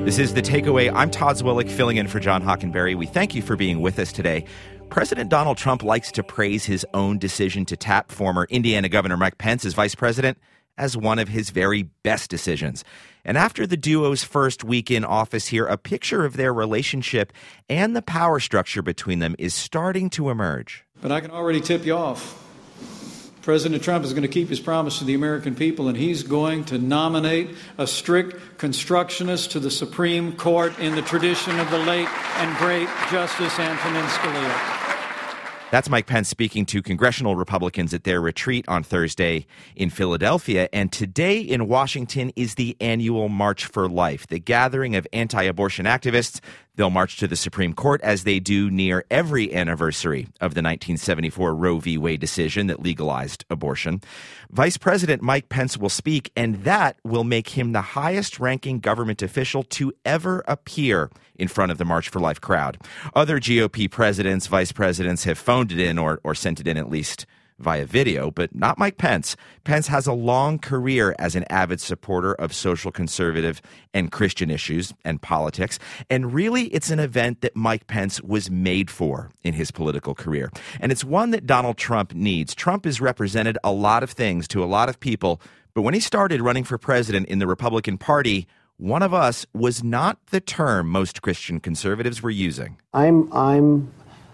This is The Takeaway. I'm Todd Zwillich, filling in for John Hockenberry. We thank you for being with us today. President Donald Trump likes to praise his own decision to tap former Indiana Governor Mike Pence as vice president as one of his very best decisions. And after the duo's first week in office here, a picture of their relationship and the power structure between them is starting to emerge. But I can already tip you off. President Trump is going to keep his promise to the American people, and he's going to nominate a strict constructionist to the Supreme Court in the tradition of the late and great Justice Antonin Scalia. That's Mike Pence speaking to congressional Republicans at their retreat on Thursday in Philadelphia. And today in Washington is the annual March for Life, the gathering of anti-abortion activists. They'll march to the Supreme Court as they do near every anniversary of the 1974 Roe v. Wade decision that legalized abortion. Vice President Mike Pence will speak, and that will make him the highest-ranking government official to ever appear in front of the March for Life crowd. Other GOP presidents, vice presidents have phoned it in or sent it in at least via video, but not Mike Pence. Pence has a long career as an avid supporter of social conservative and Christian issues and politics. And really, it's an event that Mike Pence was made for in his political career. And it's one that Donald Trump needs. Trump has represented a lot of things to a lot of people, but when he started running for president in the Republican Party, one of us was not the term most Christian conservatives were using. I'm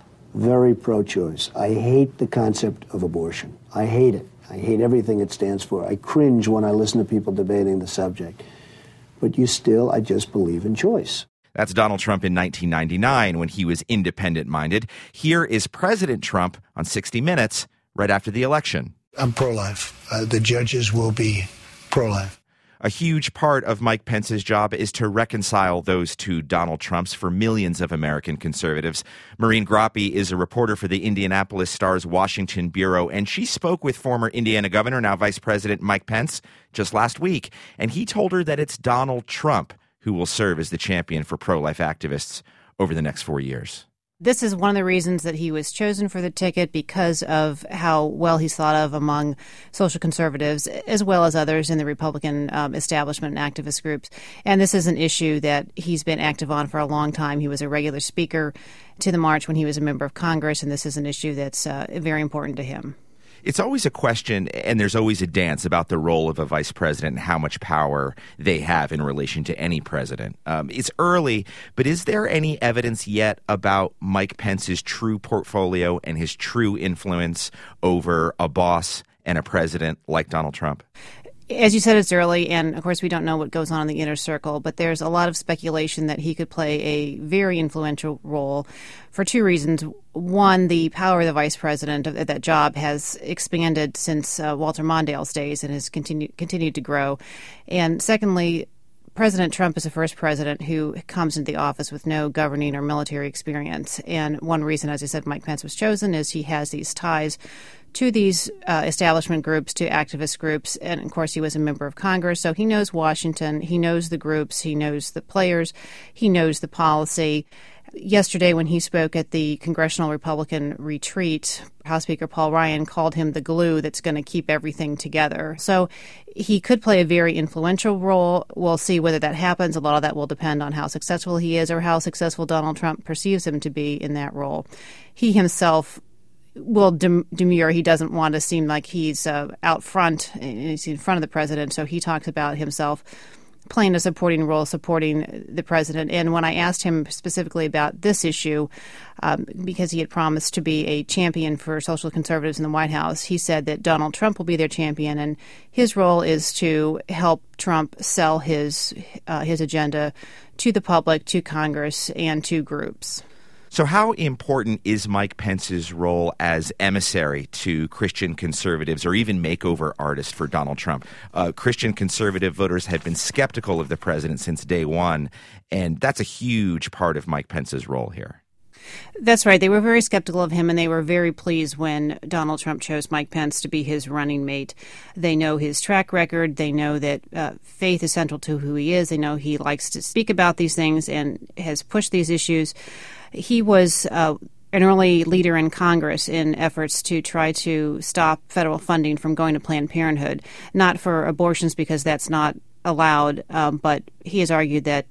very pro-choice. I hate the concept of abortion. I hate it. I hate everything it stands for. I cringe when I listen to people debating the subject. But I just believe in choice. That's Donald Trump in 1999 when he was independent-minded. Here is President Trump on 60 Minutes right after the election. I'm pro-life. The judges will be pro-life. A huge part of Mike Pence's job is to reconcile those two Donald Trumps for millions of American conservatives. Maureen Groppe is a reporter for the Indianapolis Star's Washington bureau, and she spoke with former Indiana Governor, now Vice President Mike Pence, just last week. And he told her that it's Donald Trump who will serve as the champion for pro-life activists over the next 4 years. This is one of the reasons that he was chosen for the ticket, because of how well he's thought of among social conservatives, as well as others in the Republican establishment and activist groups. And this is an issue that he's been active on for a long time. He was a regular speaker to the march when he was a member of Congress, and this is an issue that's very important to him. It's always a question, and there's always a dance about the role of a vice president and how much power they have in relation to any president. It's early, but is there any evidence yet about Mike Pence's true portfolio and his true influence over a boss and a president like Donald Trump? As you said, it's early, and of course we don't know what goes on in the inner circle, but there's a lot of speculation that he could play a very influential role for two reasons. One, the power of the vice president of that job has expanded since Walter Mondale's days and has continued to grow. And secondly, President Trump is the first president who comes into the office with no governing or military experience. And one reason, as I said, Mike Pence was chosen is he has these ties to these establishment groups, to activist groups. And, of course, he was a member of Congress, so he knows Washington. He knows the groups. He knows the players. He knows the policy. Yesterday, when he spoke at the Congressional Republican retreat, House Speaker Paul Ryan called him the glue that's going to keep everything together. So he could play a very influential role. We'll see whether that happens. A lot of that will depend on how successful he is or how successful Donald Trump perceives him to be in that role. He himself will demur. He doesn't want to seem like he's out front, he's in front of the president, so he talks about himself playing a supporting role, supporting the president. And when I asked him specifically about this issue, because he had promised to be a champion for social conservatives in the White House, he said that Donald Trump will be their champion, and his role is to help Trump sell his agenda to the public, to Congress, and to groups. So how important is Mike Pence's role as emissary to Christian conservatives or even makeover artist for Donald Trump? Christian conservative voters have been skeptical of the president since day one, and that's a huge part of Mike Pence's role here. That's right. They were very skeptical of him, and they were very pleased when Donald Trump chose Mike Pence to be his running mate. They know his track record. They know that faith is central to who he is. They know he likes to speak about these things and has pushed these issues. He was an early leader in Congress in efforts to try to stop federal funding from going to Planned Parenthood, not for abortions because that's not allowed, but he has argued that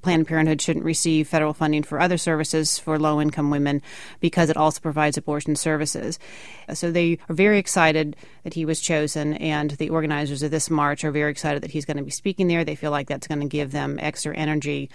Planned Parenthood shouldn't receive federal funding for other services for low-income women because it also provides abortion services. So they are very excited that he was chosen, and the organizers of this march are very excited that he's going to be speaking there. They feel like that's going to give them extra energy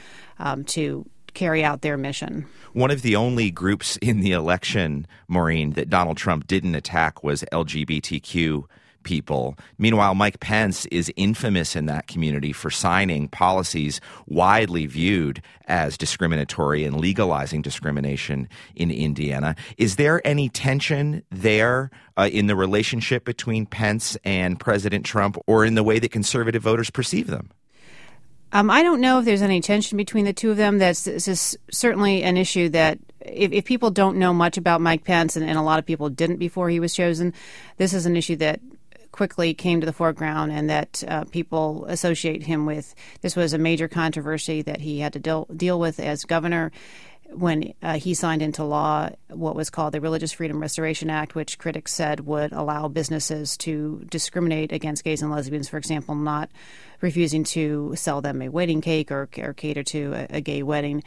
to carry out their mission. One of the only groups in the election, Maureen, that Donald Trump didn't attack was LGBTQ people. Meanwhile, Mike Pence is infamous in that community for signing policies widely viewed as discriminatory and legalizing discrimination in Indiana. Is there any tension there in the relationship between Pence and President Trump, or in the way that conservative voters perceive them? I don't know if there's any tension between the two of them. This is certainly an issue that if people don't know much about Mike Pence, and a lot of people didn't before he was chosen, this is an issue that quickly came to the foreground and that people associate him with. This was a major controversy that he had to deal with as governor when he signed into law what was called the Religious Freedom Restoration Act, which critics said would allow businesses to discriminate against gays and lesbians, for example, not refusing to sell them a wedding cake or cater to a gay wedding.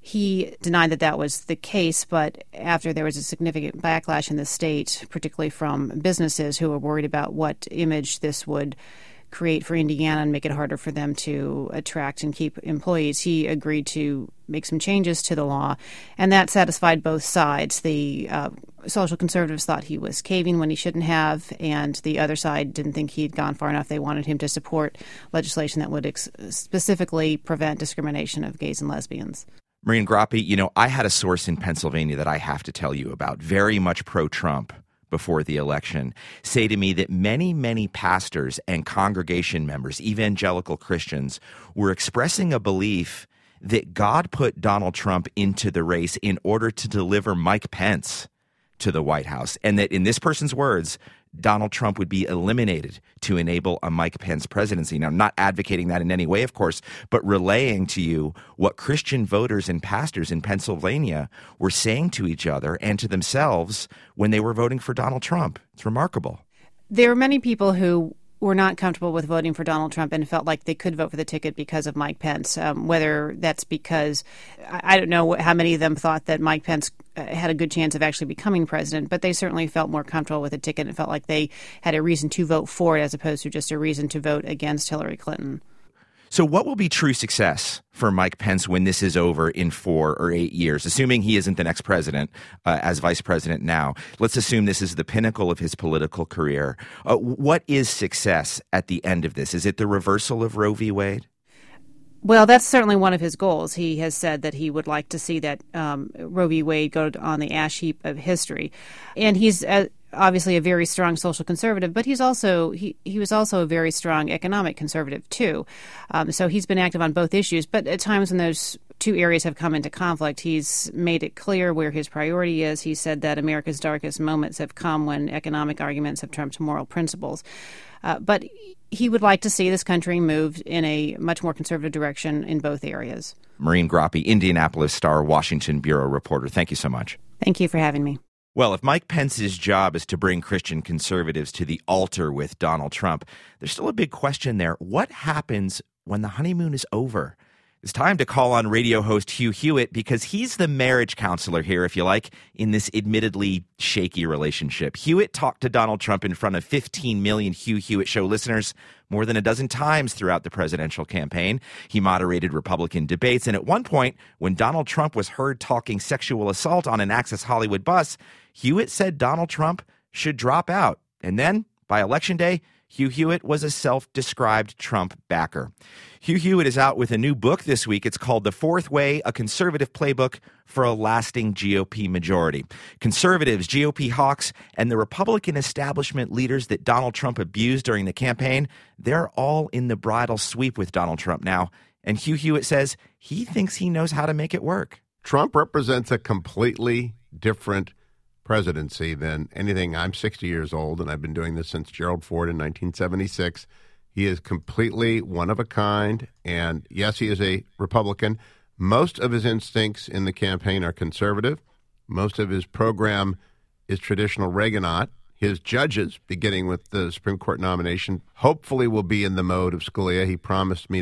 He denied that was the case, but after there was a significant backlash in the state, particularly from businesses who were worried about what image this would create for Indiana and make it harder for them to attract and keep employees, he agreed to make some changes to the law, and that satisfied both sides. The social conservatives thought he was caving when he shouldn't have, and the other side didn't think he'd gone far enough. They wanted him to support legislation that would specifically prevent discrimination of gays and lesbians. Maureen Groppe, I had a source in Pennsylvania that I have to tell you about, very much pro-Trump before the election, say to me that many, many pastors and congregation members, evangelical Christians, were expressing a belief that God put Donald Trump into the race in order to deliver Mike Pence to the White House, and that, in this person's words, Donald Trump would be eliminated to enable a Mike Pence presidency. Now, I'm not advocating that in any way, of course, but relaying to you what Christian voters and pastors in Pennsylvania were saying to each other and to themselves when they were voting for Donald Trump. It's remarkable. There are many people who were not comfortable with voting for Donald Trump and felt like they could vote for the ticket because of Mike Pence, whether that's because, I don't know how many of them thought that Mike Pence had a good chance of actually becoming president, but they certainly felt more comfortable with the ticket and felt like they had a reason to vote for it as opposed to just a reason to vote against Hillary Clinton. So what will be true success for Mike Pence when this is over in 4 or 8 years, assuming he isn't the next president as vice president now? Let's assume this is the pinnacle of his political career. What is success at the end of this? Is it the reversal of Roe v. Wade? Well, that's certainly one of his goals. He has said that he would like to see that Roe v. Wade go on the ash heap of history. And he's obviously a very strong social conservative, but he's also he was also a very strong economic conservative too. So he's been active on both issues. But at times when those two areas have come into conflict, he's made it clear where his priority is. He said that America's darkest moments have come when economic arguments have trumped moral principles. But he would like to see this country move in a much more conservative direction in both areas. Maureen Groppe, Indianapolis Star, Washington Bureau reporter. Thank you so much. Thank you for having me. Well, if Mike Pence's job is to bring Christian conservatives to the altar with Donald Trump, there's still a big question there. What happens when the honeymoon is over? It's time to call on radio host Hugh Hewitt because he's the marriage counselor here, if you like, in this admittedly shaky relationship. Hewitt talked to Donald Trump in front of 15 million Hugh Hewitt Show listeners more than a dozen times throughout the presidential campaign. He moderated Republican debates, and at one point, when Donald Trump was heard talking sexual assault on an Access Hollywood bus, Hewitt said Donald Trump should drop out. And then, by Election Day, Hugh Hewitt was a self-described Trump backer. Hugh Hewitt is out with a new book this week. It's called The Fourth Way, a conservative playbook for a lasting GOP majority. Conservatives, GOP hawks, and the Republican establishment leaders that Donald Trump abused during the campaign, they're all in the bridal sweep with Donald Trump now. And Hugh Hewitt says he thinks he knows how to make it work. Trump represents a completely different presidency than anything. I'm 60 years old, and I've been doing this since Gerald Ford in 1976. He is completely one of a kind, and yes, he is a Republican. Most of his instincts in the campaign are conservative. Most of his program is traditional Reaganite. His judges, beginning with the Supreme Court nomination, hopefully will be in the mode of Scalia. He promised me that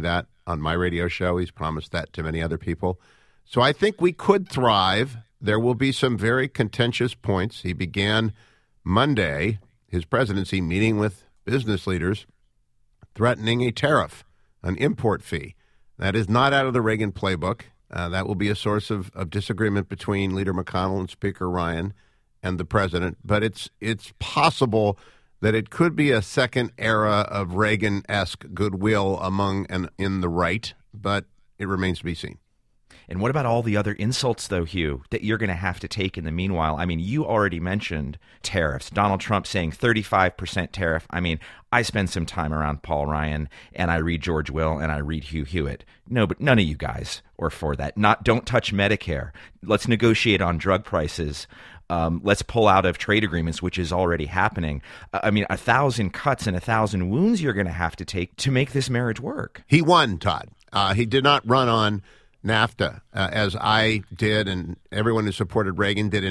on my radio show. He's promised that to many other people. So I think we could thrive. There will be some very contentious points. He began Monday, his presidency, meeting with business leaders, threatening a tariff, an import fee. That is not out of the Reagan playbook. That will be a source of disagreement between Leader McConnell and Speaker Ryan and the president. But it's possible that it could be a second era of Reagan-esque goodwill among and in the right, but it remains to be seen. And what about all the other insults, though, Hugh, that you're going to have to take in the meanwhile? I mean, you already mentioned tariffs. Donald Trump saying 35% tariff. I mean, I spend some time around Paul Ryan, and I read George Will, and I read Hugh Hewitt. No, but none of you guys are for that. Don't touch Medicare. Let's negotiate on drug prices. Let's pull out of trade agreements, which is already happening. I mean, 1,000 cuts and 1,000 wounds you're going to have to take to make this marriage work. He won, Todd. He did not run on NAFTA, as I did and everyone who supported Reagan did in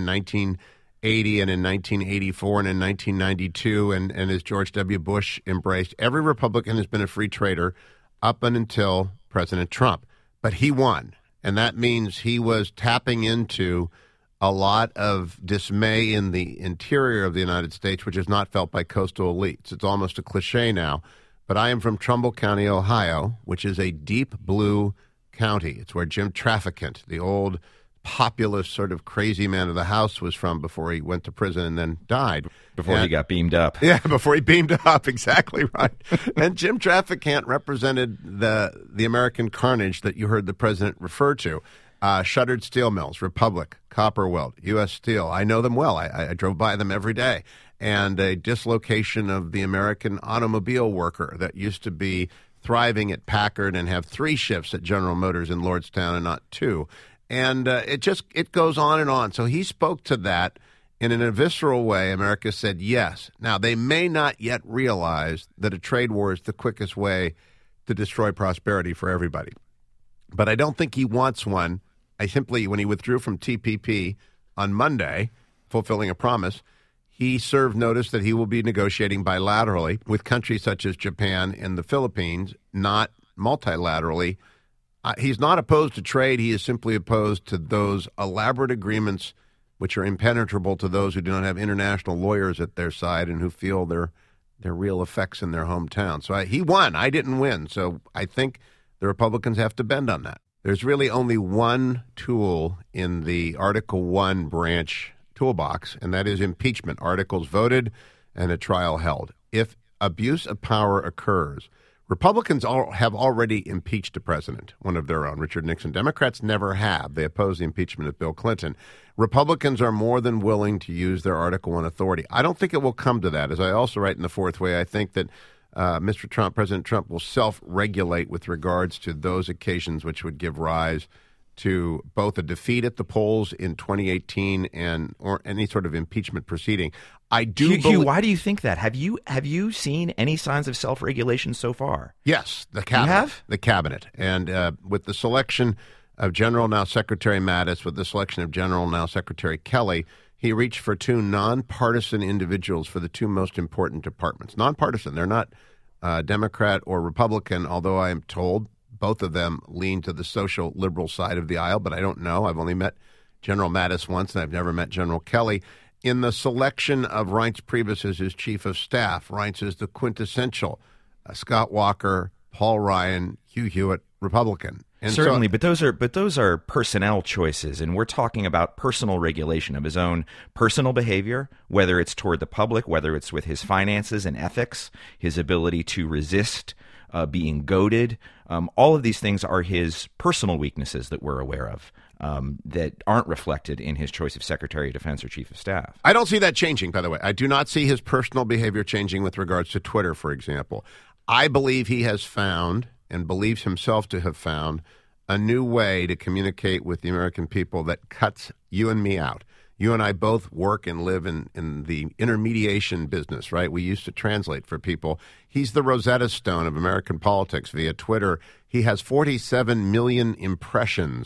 1980 and in 1984 and in 1992 and as George W. Bush embraced. Every Republican has been a free trader up until President Trump. But he won, and that means he was tapping into a lot of dismay in the interior of the United States, which is not felt by coastal elites. It's almost a cliche now, but I am from Trumbull County, Ohio, which is a deep blue county. It's where Jim Trafficant, the old populist sort of crazy man of the house, was from before he went to prison and then died. Before he got beamed up. Yeah, before he beamed up, exactly right. And Jim Trafficant represented the American carnage that you heard the president refer to. Shuttered steel mills, Republic, Copperweld, U.S. Steel. I know them well. I drove by them every day. And a dislocation of the American automobile worker that used to be thriving at Packard and have 3 shifts at General Motors in Lordstown and not 2. And it goes on and on. So he spoke to that, and in a visceral way, America said yes. Now, they may not yet realize that a trade war is the quickest way to destroy prosperity for everybody. But I don't think he wants one. When he withdrew from TPP on Monday, fulfilling a promise, he served notice that he will be negotiating bilaterally with countries such as Japan and the Philippines, not multilaterally. He's not opposed to trade. He is simply opposed to those elaborate agreements which are impenetrable to those who do not have international lawyers at their side and who feel their real effects in their hometown. So he won. I didn't win. So I think the Republicans have to bend on that. There's really only one tool in the Article 1 branch toolbox, and that is impeachment. Articles voted and a trial held. If abuse of power occurs, Republicans have already impeached a president, one of their own, Richard Nixon. Democrats never have. They oppose the impeachment of Bill Clinton. Republicans are more than willing to use their Article 1 authority. I don't think it will come to that. As I also write in The Fourth Way, I think that President Trump will self-regulate with regards to those occasions which would give rise to both a defeat at the polls in 2018 or any sort of impeachment proceeding. I do. Hugh, why do you think that? Have you seen any signs of self-regulation so far? Yes, the cabinet. You have? The cabinet, and with the selection of General now Secretary Mattis, with the selection of General now Secretary Kelly, he reached for 2 nonpartisan individuals for the 2 most important departments. Nonpartisan. They're not Democrat or Republican, although I am told both of them lean to the social liberal side of the aisle, but I don't know. I've only met General Mattis once, and I've never met General Kelly. In the selection of Reince Priebus as his chief of staff, Reince is the quintessential Scott Walker, Paul Ryan, Hugh Hewitt, Republican. And certainly, but those are personnel choices, and we're talking about personal regulation of his own personal behavior, whether it's toward the public, whether it's with his finances and ethics, his ability to resist being goaded. All of these things are his personal weaknesses that we're aware of that aren't reflected in his choice of Secretary of Defense or Chief of Staff. I don't see that changing, by the way. I do not see his personal behavior changing with regards to Twitter, for example. I believe he has found and believes himself to have found a new way to communicate with the American people that cuts you and me out. You and I both work and live in the intermediation business, right? We used to translate for people. He's the Rosetta Stone of American politics via Twitter. He has 47 million impressions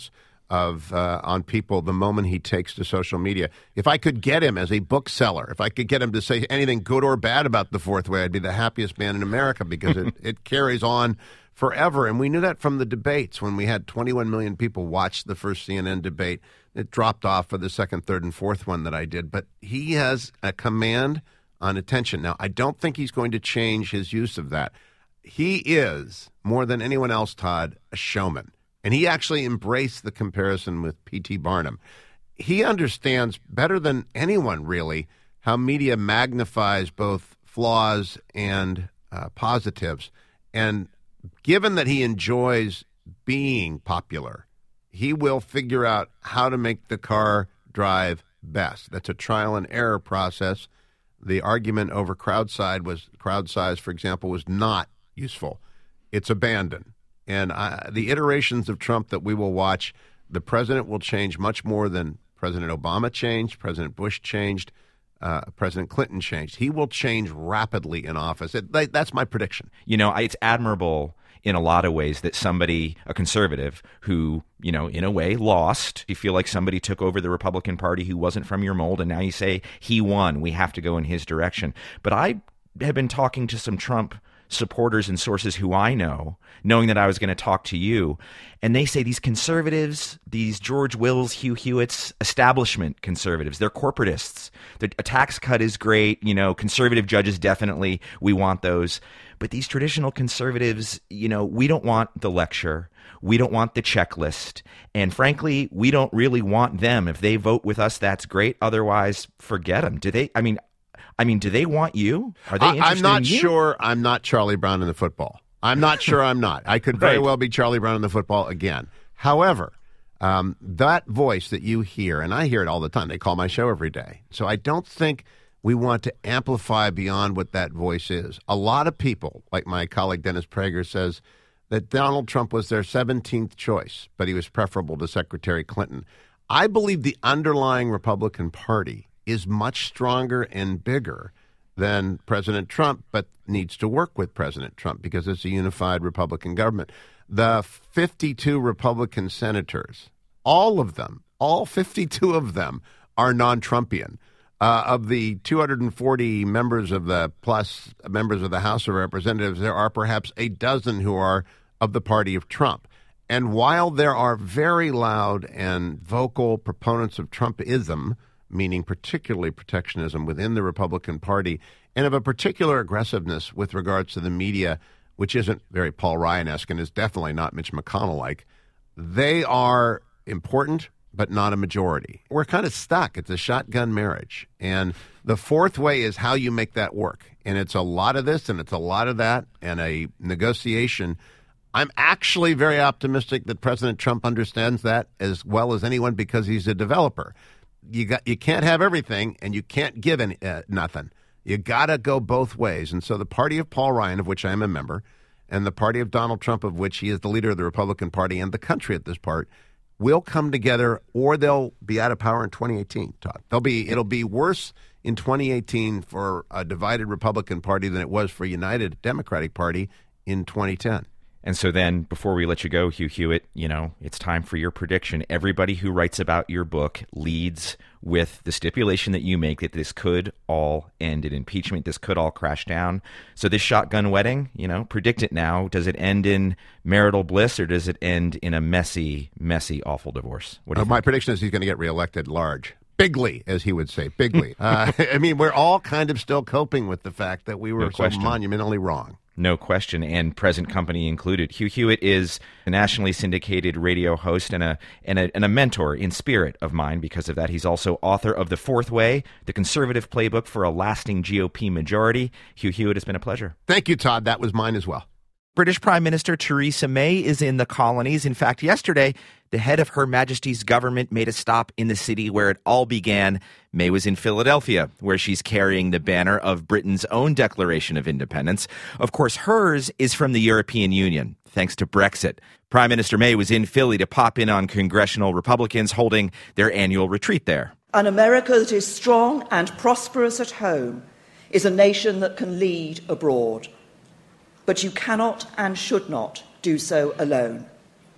on people the moment he takes to social media. If I could get him as a bookseller, if I could get him to say anything good or bad about the Fourth Way, I'd be the happiest man in America, because it carries on forever. And we knew that from the debates when we had 21 million people watch the first CNN debate. It dropped off for the second, third, and fourth one that I did. But he has a command on attention. Now, I don't think he's going to change his use of that. He is, more than anyone else, Todd, a showman. And he actually embraced the comparison with P.T. Barnum. He understands better than anyone, really, how media magnifies both flaws and positives. And given that he enjoys being popular, he will figure out how to make the car drive best. That's a trial and error process. The argument over crowd size, for example, was not useful. It's abandoned. And the iterations of Trump that we will watch, the president will change much more than President Obama changed, President Bush changed, President Clinton changed. He will change rapidly in office. That's my prediction. You know, it's admirable in a lot of ways that somebody, a conservative, who, you know, in a way lost, you feel like somebody took over the Republican Party who wasn't from your mold, and now you say he won. We have to go in his direction. But I have been talking to some Trump supporters and sources who I know, knowing that I was going to talk to you, and they say these conservatives, these George Wills, Hugh Hewitts, establishment conservatives, they're corporatists. A tax cut is great, you know, conservative judges, definitely, we want those. But these traditional conservatives, you know, we don't want the lecture. We don't want the checklist. And frankly, we don't really want them. If they vote with us, that's great. Otherwise, forget them. Do they they want you? Are they interested I'm not in you? sure I'm not Charlie Brown in the football. I'm not sure I'm not. I could very well be Charlie Brown in the football again. However, that voice that you hear, and I hear it all the time. They call my show every day. So I don't think we want to amplify beyond what that voice is. A lot of people, like my colleague Dennis Prager, says that Donald Trump was their 17th choice, but he was preferable to Secretary Clinton. I believe the underlying Republican Party is much stronger and bigger than President Trump, but needs to work with President Trump because it's a unified Republican government. The 52 Republican senators, all 52 of them, are non-Trumpian. Of the 240 members of the House of Representatives, there are perhaps a dozen who are of the party of Trump. And while there are very loud and vocal proponents of Trumpism, meaning particularly protectionism within the Republican Party, and of a particular aggressiveness with regards to the media, which isn't very Paul Ryan-esque and is definitely not Mitch McConnell-like, they are important, but not a majority. We're kind of stuck. It's a shotgun marriage. And the fourth way is how you make that work. And it's a lot of this and it's a lot of that and a negotiation. I'm actually very optimistic that President Trump understands that as well as anyone because he's a developer. You can't have everything and you can't give nothing. You got to go both ways. And so the party of Paul Ryan, of which I am a member, and the party of Donald Trump, of which he is the leader of the Republican Party and the country at this part, will come together, or they'll be out of power in 2018, Todd. It'll be worse in 2018 for a divided Republican Party than it was for a united Democratic Party in 2010. And so then, before we let you go, Hugh Hewitt, you know, it's time for your prediction. Everybody who writes about your book leads with the stipulation that you make that this could all end in impeachment. This could all crash down. So this shotgun wedding, you know, predict it now. Does it end in marital bliss or does it end in a messy, messy, awful divorce? What do you think? My prediction is he's going to get reelected large. Bigly, as he would say, bigly. I mean, we're all kind of still coping with the fact that we were so monumentally wrong. No question, and present company included. Hugh Hewitt is a nationally syndicated radio host and a mentor in spirit of mine. Because of that, he's also author of The Fourth Way, the conservative playbook for a lasting GOP majority. Hugh Hewitt, it's been a pleasure. Thank you, Todd. That was mine as well. British Prime Minister Theresa May is in the colonies. In fact, yesterday, the head of Her Majesty's government made a stop in the city where it all began. May was in Philadelphia, where she's carrying the banner of Britain's own Declaration of Independence. Of course, hers is from the European Union, thanks to Brexit. Prime Minister May was in Philly to pop in on congressional Republicans holding their annual retreat there. An America that is strong and prosperous at home is a nation that can lead abroad. But you cannot and should not do so alone.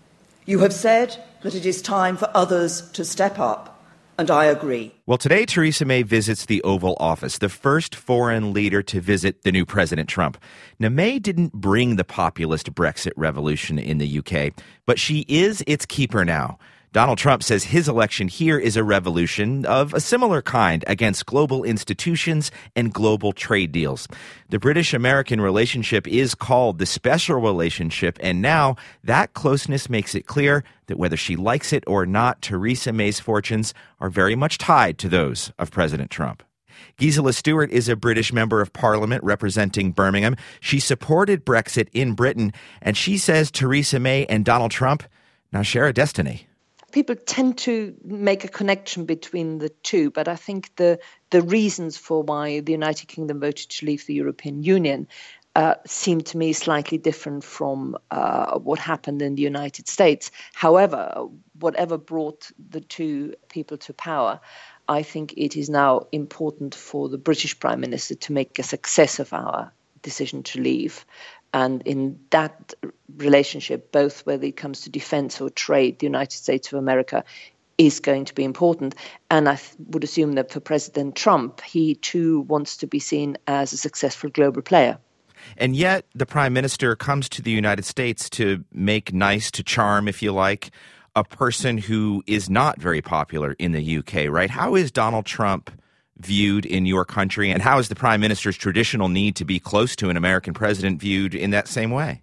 You have said that it is time for others to step up. And I agree. Well, today, Theresa May visits the Oval Office, the first foreign leader to visit the new President Trump. Now, May didn't bring the populist Brexit revolution in the UK, but she is its keeper now. Donald Trump says his election here is a revolution of a similar kind against global institutions and global trade deals. The British-American relationship is called the special relationship, and now that closeness makes it clear that whether she likes it or not, Theresa May's fortunes are very much tied to those of President Trump. Gisela Stewart is a British member of Parliament representing Birmingham. She supported Brexit in Britain, and she says Theresa May and Donald Trump now share a destiny. People tend to make a connection between the two, but I think the reasons for why the United Kingdom voted to leave the European Union seem to me slightly different from what happened in the United States. However, whatever brought the two people to power, I think it is now important for the British Prime Minister to make a success of our decision to leave. And in that relationship, both whether it comes to defense or trade, the United States of America is going to be important. And I would assume that for President Trump, he too wants to be seen as a successful global player. And yet the Prime Minister comes to the United States to make nice, to charm, if you like, a person who is not very popular in the UK, right? How is Donald Trump viewed in your country, and how is the Prime Minister's traditional need to be close to an American president viewed in that same way?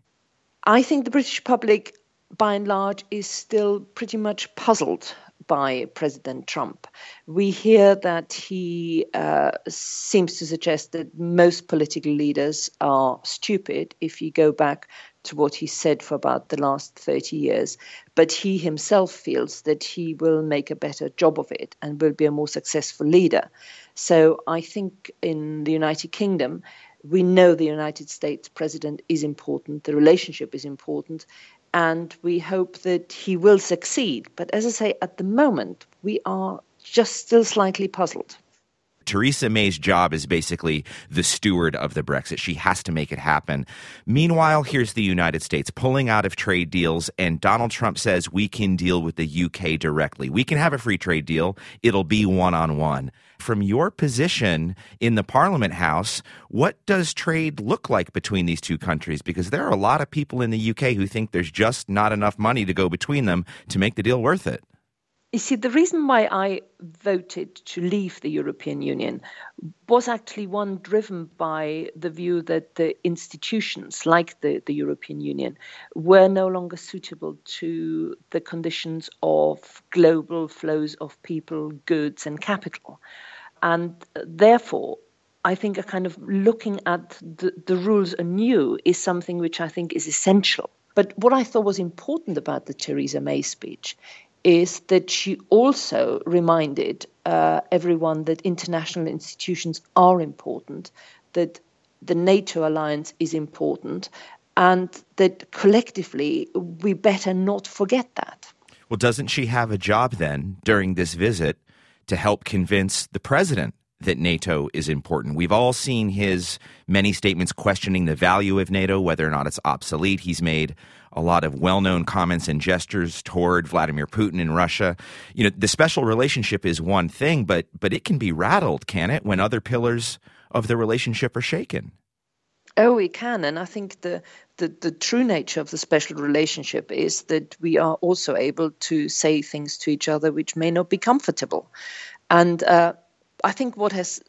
I think the British public, by and large, is still pretty much puzzled by President Trump. We hear that he seems to suggest that most political leaders are stupid if you go back to what he said for about the last 30 years. But he himself feels that he will make a better job of it and will be a more successful leader. So I think in the United Kingdom, we know the United States president is important, the relationship is important, and we hope that he will succeed. But as I say, at the moment, we are just still slightly puzzled. Theresa May's job is basically the steward of the Brexit. She has to make it happen. Meanwhile, here's the United States pulling out of trade deals, and Donald Trump says we can deal with the UK directly. We can have a free trade deal. It'll be one-on-one. From your position in the Parliament House, what does trade look like between these two countries? Because there are a lot of people in the UK who think there's just not enough money to go between them to make the deal worth it. You see, the reason why I voted to leave the European Union was actually one driven by the view that the institutions, like the European Union, were no longer suitable to the conditions of global flows of people, goods, and capital. And therefore, I think a kind of looking at the rules anew is something which I think is essential. But what I thought was important about the Theresa May speech is that she also reminded everyone that international institutions are important, that the NATO alliance is important, and that collectively we better not forget that. Well, doesn't she have a job then during this visit to help convince the president that NATO is important? We've all seen his many statements questioning the value of NATO, whether or not it's obsolete. He's made a lot of well-known comments and gestures toward Vladimir Putin in Russia. You know, the special relationship is one thing, but it can be rattled, can it, when other pillars of the relationship are shaken? Oh, it can. And I think the true nature of the special relationship is that we are also able to say things to each other which may not be comfortable. And I think what has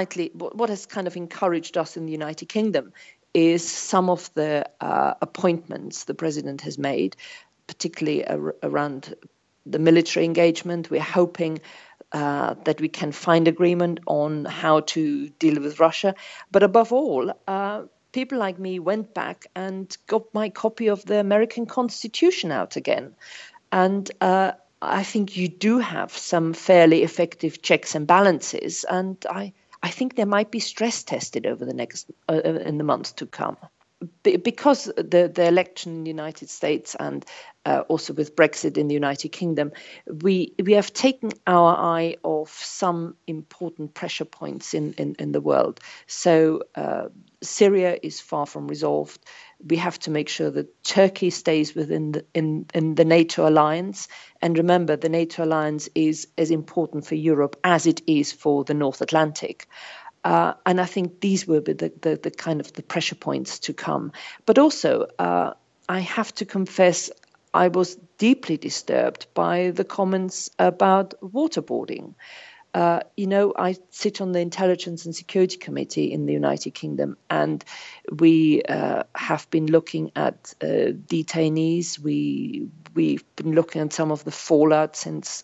kind of encouraged us in the United Kingdom is some of the appointments the president has made, particularly around the military engagement. We're hoping that we can find agreement on how to deal with Russia. But above all, people like me went back and got my copy of the American Constitution out again. And I think you do have some fairly effective checks and balances, and I think they might be stress tested over the next in the months to come, because the election in the United States and also with Brexit in the United Kingdom, we have taken our eye off some important pressure points in the world. So Syria is far from resolved. We have to make sure that Turkey stays within the NATO alliance. And remember, the NATO alliance is as important for Europe as it is for the North Atlantic. And I think these will be the kind of the pressure points to come. But also, I have to confess, I was deeply disturbed by the comments about waterboarding. I sit on the Intelligence and Security Committee in the United Kingdom, and we have been looking at detainees. We've been looking at some of the fallout since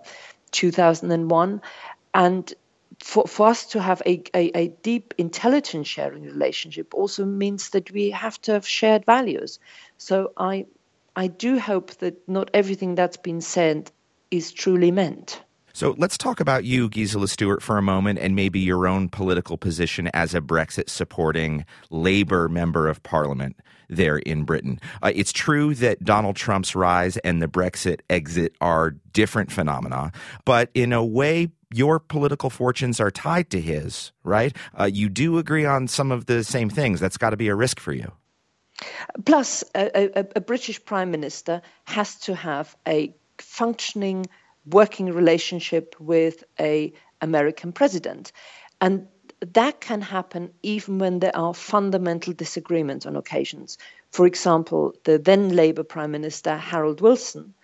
2001. And for us to have a deep intelligence sharing relationship also means that we have to have shared values. So I do hope that not everything that's been said is truly meant. So let's talk about you, Gisela Stuart, for a moment, and maybe your own political position as a Brexit-supporting Labour member of Parliament there in Britain. It's true that Donald Trump's rise and the Brexit exit are different phenomena, but in a way, your political fortunes are tied to his, right? You do agree on some of the same things. That's got to be a risk for you. Plus, a British Prime Minister has to have a functioning working relationship with an American president. And that can happen even when there are fundamental disagreements on occasions. For example, the then Labour Prime Minister, Harold Wilson,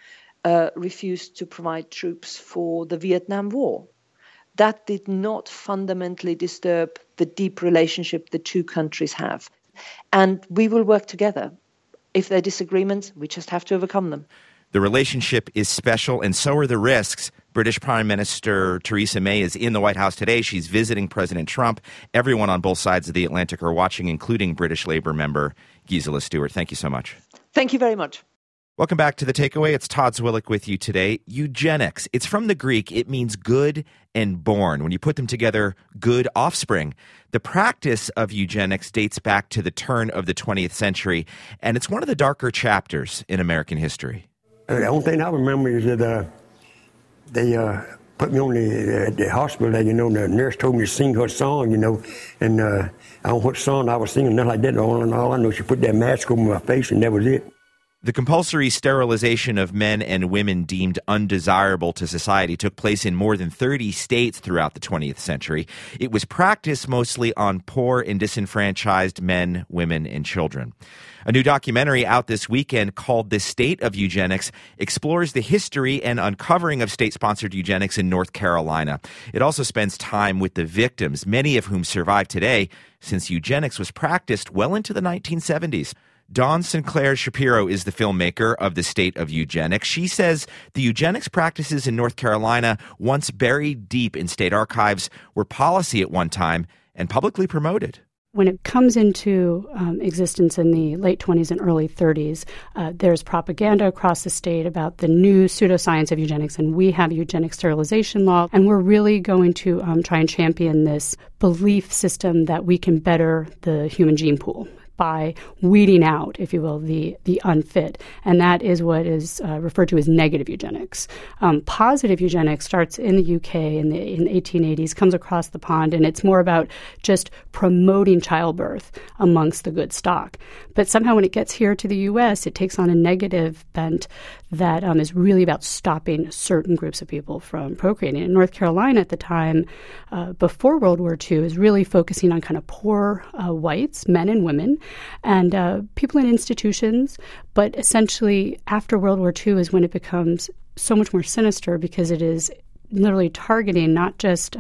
refused to provide troops for the Vietnam War. That did not fundamentally disturb the deep relationship the two countries have. And we will work together. If there are disagreements, we just have to overcome them. The relationship is special, and so are the risks. British Prime Minister Theresa May is in the White House today. She's visiting President Trump. Everyone on both sides of the Atlantic are watching, including British Labour member Gisela Stuart. Thank you so much. Thank you very much. Welcome back to The Takeaway. It's Todd Zwillich with you today. Eugenics. It's from the Greek. It means good and born. When you put them together, good offspring. The practice of eugenics dates back to the turn of the 20th century, and it's one of the darker chapters in American history. The only thing I remember is that they put me on the hospital there, the nurse told me to sing her song, and I don't know what song I was singing, nothing like that. All I know, she put that mask over my face, and that was it. The compulsory sterilization of men and women deemed undesirable to society took place in more than 30 states throughout the 20th century. It was practiced mostly on poor and disenfranchised men, women, and children. A new documentary out this weekend called The State of Eugenics explores the history and uncovering of state-sponsored eugenics in North Carolina. It also spends time with the victims, many of whom survive today, since eugenics was practiced well into the 1970s. Dawn Sinclair Shapiro is the filmmaker of The State of Eugenics. She says the eugenics practices in North Carolina, once buried deep in state archives, were policy at one time and publicly promoted. When it comes into existence in the late 20s and early 30s, there's propaganda across the state about the new pseudoscience of eugenics, and we have eugenic sterilization law, and we're really going to try and champion this belief system that we can better the human gene pool by weeding out, if you will, the unfit. And that is what is referred to as negative eugenics. Positive eugenics starts in the UK in the 1880s, comes across the pond, and it's more about just promoting childbirth amongst the good stock. But somehow when it gets here to the US, it takes on a negative bent that is really about stopping certain groups of people from procreating. In North Carolina at the time, before World War II, is really focusing on kind of poor whites, men and women, and people in institutions. But essentially, after World War II is when it becomes so much more sinister, because it is literally targeting not just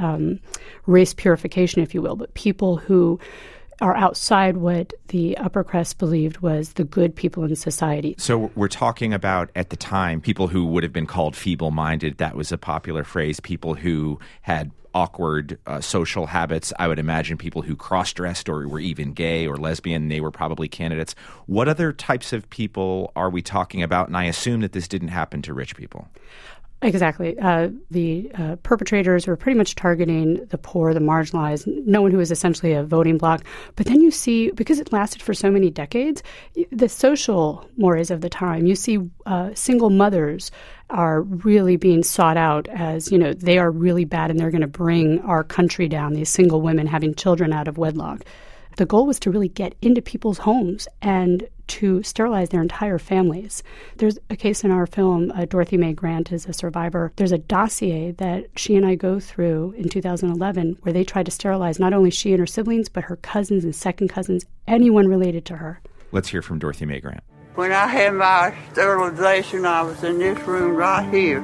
race purification, if you will, but people who are outside what the upper crust believed was the good people in society. So we're talking about, at the time, people who would have been called feeble-minded. That was a popular phrase. People who had awkward social habits. I would imagine people who cross-dressed or were even gay or lesbian. They were probably candidates. What other types of people are we talking about? And I assume that this didn't happen to rich people. Exactly. The perpetrators were pretty much targeting the poor, the marginalized, no one who was essentially a voting bloc. But then you see, because it lasted for so many decades, the social mores of the time, you see single mothers are really being sought out as, they are really bad and they're going to bring our country down, these single women having children out of wedlock. the goal was to really get into people's homes and to sterilize their entire families. There's a case in our film, Dorothy Mae Grant is a survivor. There's a dossier that she and I go through in 2011 where they tried to sterilize not only she and her siblings, but her cousins and second cousins, anyone related to her. Let's hear from Dorothy Mae Grant. When I had my sterilization, I was in this room right here.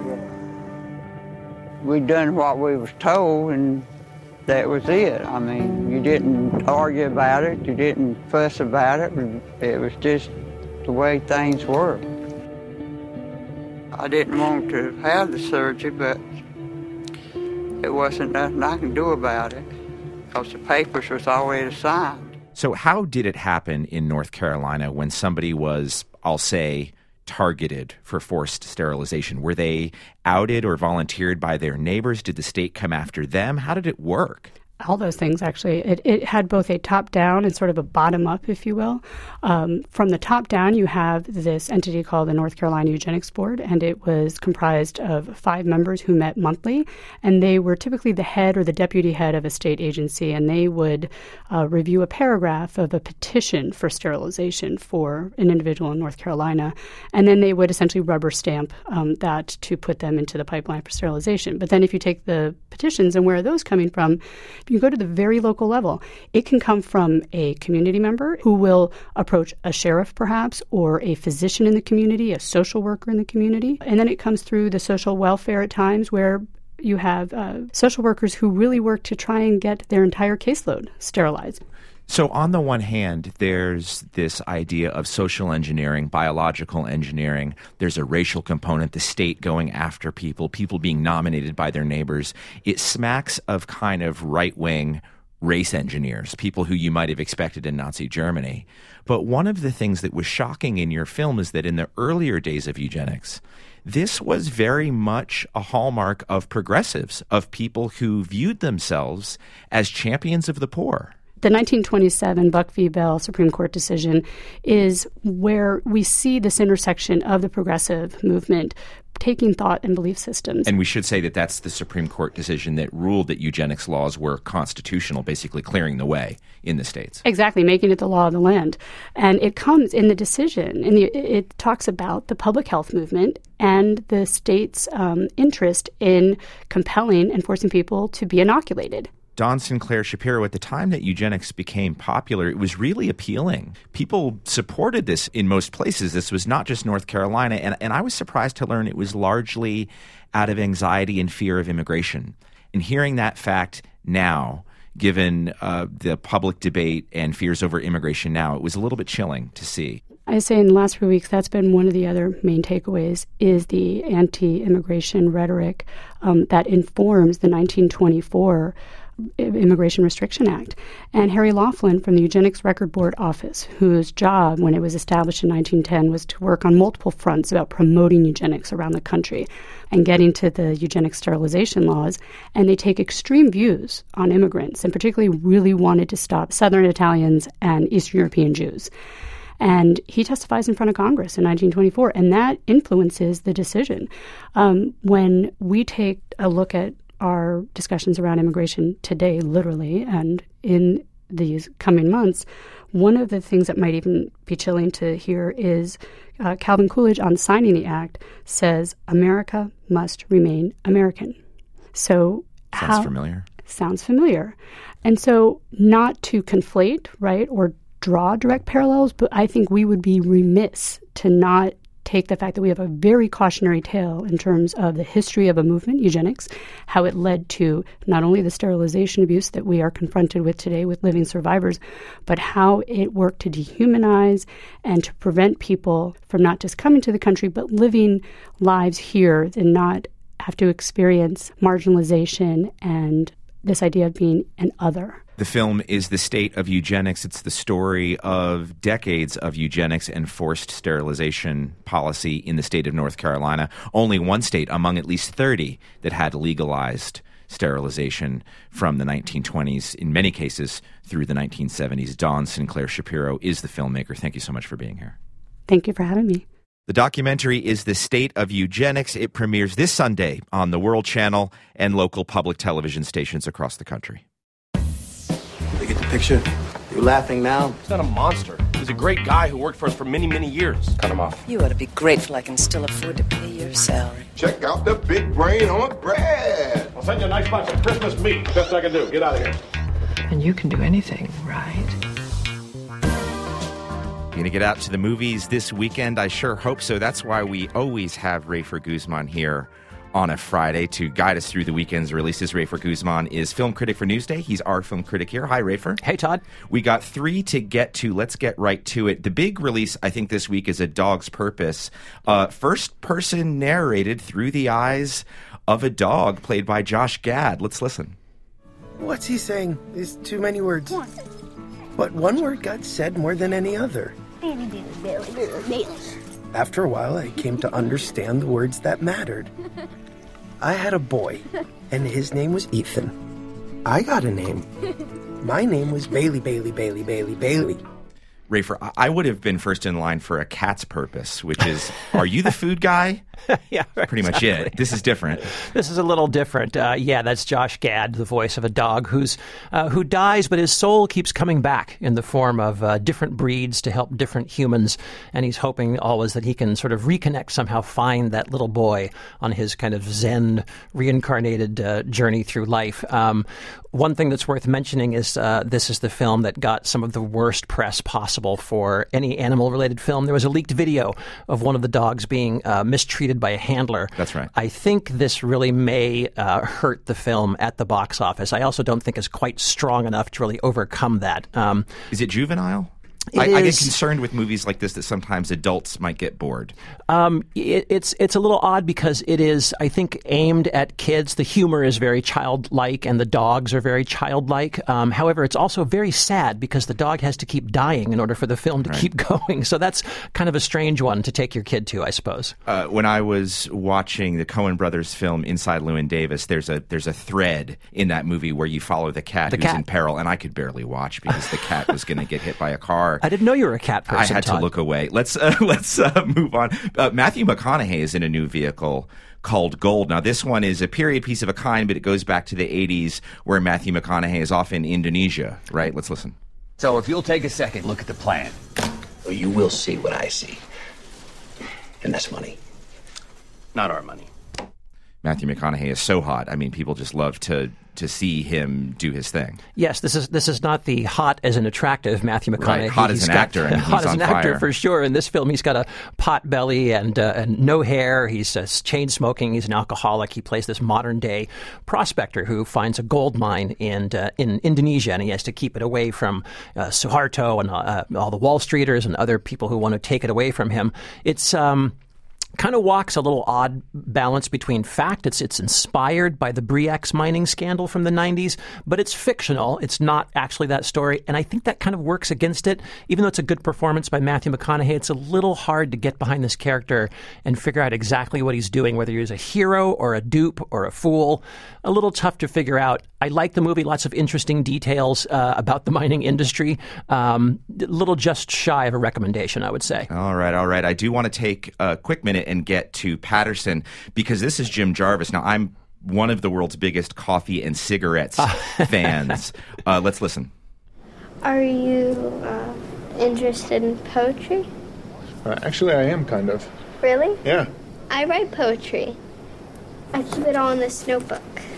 We done what we was told, and that was it. I mean, you didn't argue about it. You didn't fuss about it. It was just the way things were. I didn't want to have the surgery, but it wasn't nothing I can do about it because the papers was already signed. So how did it happen in North Carolina when somebody was, I'll say, targeted for forced sterilization? Were they outed or volunteered by their neighbors? Did the state come after them? How did it work? All those things, actually. It had both a top-down and sort of a bottom-up, if you will. From the top down, you have this entity called the North Carolina Eugenics Board, and it was comprised of 5 members who met monthly, and they were typically the head or the deputy head of a state agency, and they would review a paragraph of a petition for sterilization for an individual in North Carolina, and then they would essentially rubber stamp that to put them into the pipeline for sterilization. But then if you take the petitions and where are those coming from, if you go to the very local level, it can come from a community member who will approach a sheriff perhaps, or a physician in the community, a social worker in the community. And then it comes through the social welfare at times where you have social workers who really work to try and get their entire caseload sterilized. So on the one hand, there's this idea of social engineering, biological engineering. There's a racial component, the state going after people being nominated by their neighbors. It smacks of kind of right-wing race engineers, people who you might have expected in Nazi Germany. But one of the things that was shocking in your film is that in the earlier days of eugenics, this was very much a hallmark of progressives, of people who viewed themselves as champions of the poor. The 1927 Buck v. Bell Supreme Court decision is where we see this intersection of the progressive movement taking thought and belief systems. And we should say that that's the Supreme Court decision that ruled that eugenics laws were constitutional, basically clearing the way in the states. Exactly, making it the law of the land. And it comes in the decision, and it talks about the public health movement and the state's interest in compelling and forcing people to be inoculated. Dawn Sinclair Shapiro, at the time that eugenics became popular, it was really appealing. People supported this in most places. This was not just North Carolina. And I was surprised to learn it was largely out of anxiety and fear of immigration. And hearing that fact now, given the public debate and fears over immigration now, it was a little bit chilling to see. I say in the last few weeks, that's been one of the other main takeaways, is the anti-immigration rhetoric that informs the 1924 Immigration Restriction Act. And Harry Laughlin from the Eugenics Record Board office, whose job when it was established in 1910 was to work on multiple fronts about promoting eugenics around the country and getting to the eugenic sterilization laws. And they take extreme views on immigrants, and particularly really wanted to stop Southern Italians and Eastern European Jews. And he testifies in front of Congress in 1924, and that influences the decision. When we take a look at our discussions around immigration today, literally, and in these coming months, one of the things that might even be chilling to hear is Calvin Coolidge, on signing the act, says America must remain American. So sounds familiar. Sounds familiar. And so not to conflate, right, or draw direct parallels, but I think we would be remiss to not take the fact that we have a very cautionary tale in terms of the history of a movement, eugenics, how it led to not only the sterilization abuse that we are confronted with today with living survivors, but how it worked to dehumanize and to prevent people from not just coming to the country, but living lives here and not have to experience marginalization and this idea of being an other. The film is The State of Eugenics. It's the story of decades of eugenics and forced sterilization policy in the state of North Carolina. Only one state among at least 30 that had legalized sterilization from the 1920s, in many cases through the 1970s. Dawn Sinclair Shapiro is the filmmaker. Thank you so much for being here. Thank you for having me. The documentary is The State of Eugenics. It premieres this Sunday on the World Channel and local public television stations across the country. They get the picture? You laughing now? He's not a monster. He's a great guy who worked for us for many, many years. Cut him off. You ought to be grateful I can still afford to pay your salary. Check out the big brain on Brad. I'll send you a nice bunch of Christmas meat. Best I can do. Get out of here. And you can do anything, right? You gonna get out to the movies this weekend? I sure hope so. That's why we always have Rafer Guzman here on a Friday to guide us through the weekend's releases. Rafer Guzman is film critic for Newsday. He's our film critic here. Hi, Rafer. Hey, Todd. We got 3 to get to. Let's get right to it. The big release, I think, this week is A Dog's Purpose. First person narrated through the eyes of a dog played by Josh Gad. Let's listen. What's he saying? There's too many words. But one word got said more than any other. After a while, I came to understand the words that mattered. I had a boy, and his name was Ethan. I got a name. My name was Bailey. Rafer, I would have been first in line for A Cat's Purpose, which is, are you the food guy? Yeah, pretty much it. This is different. This is a little different. Yeah, that's Josh Gad, the voice of a dog who dies, but his soul keeps coming back in the form of different breeds to help different humans. And he's hoping always that he can sort of reconnect, somehow find that little boy on his kind of Zen reincarnated journey through life. One thing that's worth mentioning is this is the film that got some of the worst press possible for any animal-related film. There was a leaked video of one of the dogs being mistreated by a handler. That's right. I think this really may hurt the film at the box office. I also don't think it's quite strong enough to really overcome that. Is it juvenile? I get concerned with movies like this that sometimes adults might get bored. It's a little odd because it is, I think, aimed at kids. The humor is very childlike and the dogs are very childlike. However, it's also very sad because the dog has to keep dying in order for the film to keep going. So that's kind of a strange one to take your kid to, I suppose. When I was watching the Coen brothers film Inside Llewyn Davis, there's a thread in that movie where you follow the cat who's in peril, and I could barely watch because the cat was going to get hit by a car. I didn't know you were a cat person, I had Todd. to look away. Let's move on. Matthew McConaughey is in a new vehicle called Gold. Now, this one is a period piece of a kind, but it goes back to the 80s where Matthew McConaughey is off in Indonesia, right? Let's listen. So if you'll take a second, look at the plan. Or you will see what I see. And that's money. Not our money. Matthew McConaughey is so hot. I mean, people just love to see him do his thing. Yes, this is not the hot as an attractive Matthew McConaughey. Right. Hot as an actor. And hot he's as an on actor fire. for sure. In this film, he's got a pot belly and no hair. He's chain smoking. He's an alcoholic. He plays this modern day prospector who finds a gold mine in Indonesia, and he has to keep it away from Suharto and all the Wall Streeters and other people who want to take it away from him. It's kind of walks a little odd balance between fact. It's inspired by the Bre-X mining scandal from the 90s, but it's fictional. It's not actually that story, and I think that kind of works against it. Even though it's a good performance by Matthew McConaughey, it's a little hard to get behind this character and figure out exactly what he's doing, whether he's a hero or a dupe or a fool. A little tough to figure out. I like the movie. Lots of interesting details about the mining industry. A little just shy of a recommendation, I would say. All right. I do want to take a quick minute and get to Patterson because this is Jim Jarvis. Now, I'm one of the world's biggest coffee and cigarettes fans. Let's listen. Are you interested in poetry? Actually, I am, kind of. Really? Yeah. I write poetry. I keep it all in this notebook.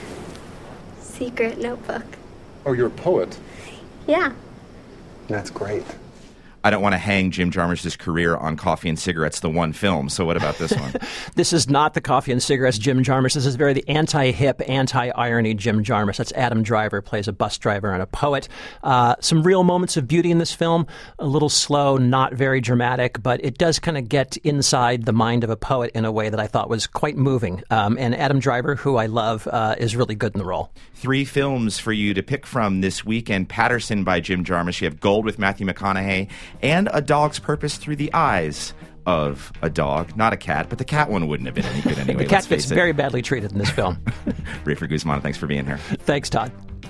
Secret notebook. Oh, you're a poet? Yeah. That's great. I don't want to hang Jim Jarmusch's career on Coffee and Cigarettes, the one film. So what about this one? This is not the Coffee and Cigarettes Jim Jarmusch. This is very the anti-hip, anti-irony Jim Jarmusch. That's Adam Driver, plays a bus driver and a poet. Some real moments of beauty in this film. A little slow, not very dramatic, but it does kind of get inside the mind of a poet in a way that I thought was quite moving. And Adam Driver, who I love, is really good in the role. 3 films for you to pick from this weekend. Patterson by Jim Jarmusch. You have Gold with Matthew McConaughey. And A Dog's Purpose through the eyes of a dog, not a cat, but the cat one wouldn't have been any good anyway. The cat gets very badly treated in this film. Rafer Guzman, thanks for being here. Thanks, Todd.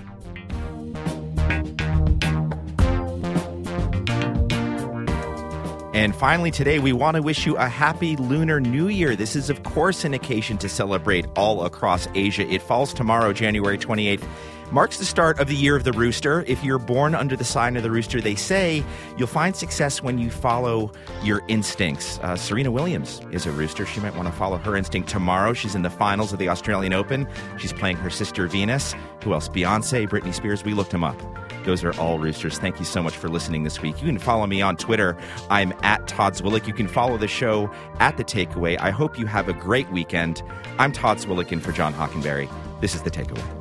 And finally today, we want to wish you a happy Lunar New Year. This is, of course, an occasion to celebrate all across Asia. It falls tomorrow, January 28th, marks the start of the year of the rooster. If you're born under the sign of the rooster, they say you'll find success when you follow your instincts. Serena Williams is a rooster. She might want to follow her instinct tomorrow. She's in the finals of the Australian Open. She's playing her sister Venus. Who else? Beyonce, Britney Spears. We looked them up. Those are all roosters. Thank you so much for listening this week. You can follow me on Twitter. I'm at Todd Zwillich. You can follow the show at The Takeaway. I hope you have a great weekend. I'm Todd Zwillich in for John Hockenberry. This is The Takeaway.